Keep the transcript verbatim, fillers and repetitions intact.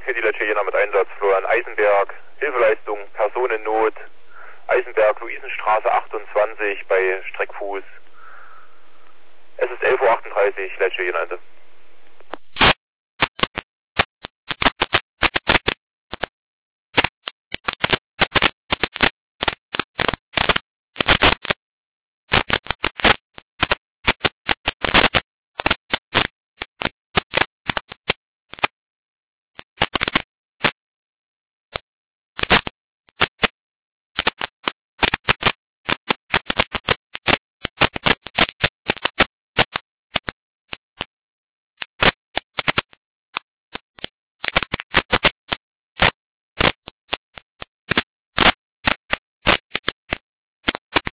hier die Lecce Jena mit Einsatz, Florian Eisenberg, Hilfeleistung, Personennot, Eisenberg, Luisenstraße achtundzwanzig bei Streckfuß. Es ist elf Uhr achtunddreißig, Lecce Jena Ende.